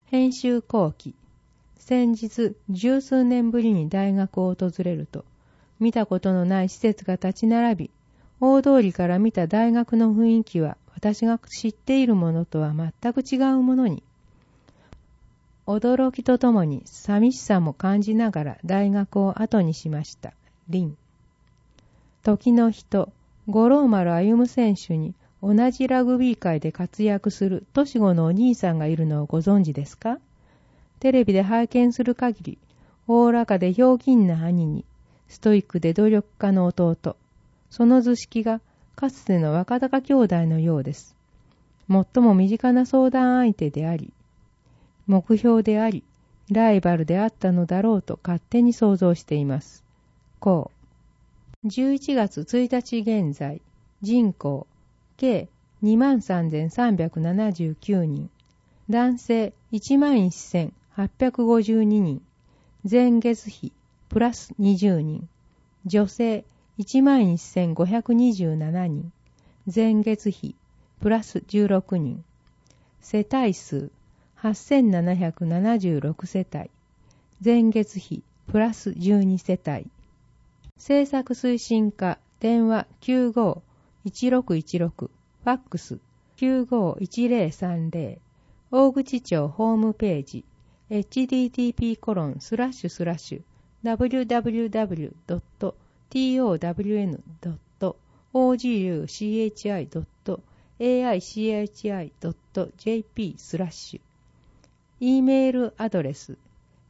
編集後期。先日、十数年ぶりに大学を訪れると、見たことのない施設が立ち並び、大通りから見た大学の雰囲気は私が知っているものとは全く違うものに、驚きとともに寂しさも感じながら大学を後にしました。林。時の人、五郎丸歩選手に同じラグビー界で活躍する年子のお兄さんがいるのをご存知ですか？テレビで拝見する限り、おおらかでひょうきんな兄に、ストイックで努力家の弟、その図式がかつての若鷹兄弟のようです。最も身近な相談相手であり、目標であり、ライバルであったのだろうと勝手に想像しています。こう。11月1日現在、人口、計 23,379 人、男性 11,852 人、前月比プラス20人、女性 11,527 人、前月比プラス16人、世帯数 8,776 世帯、前月比プラス12世帯、政策推進課電話 95-1616 ファックス 95-1030 大口町ホームページ http://www.town.aich.aichi.jp/ E メールアドレス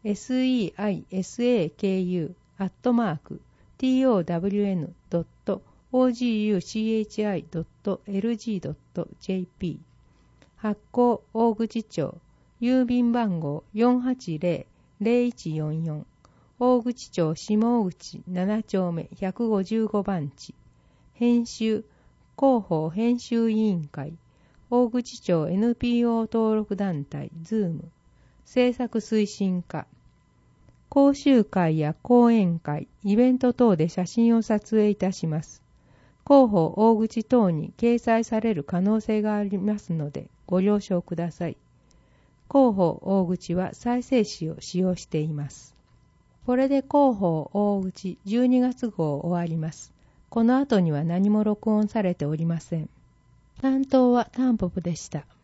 seisaku.town.oguchi.lg.jp 発行大口町郵便番号 480-0144 大口町下口7丁目155番地編集広報編集委員会大口町 NPO 登録団体ズーム制作推進課講習会や講演会、イベント等で写真を撮影いたします。広報大口等に掲載される可能性がありますのでご了承ください。広報大口は再生紙を使用しています。これで広報大口12月号終わります。この後には何も録音されておりません。担当はタンポポでした。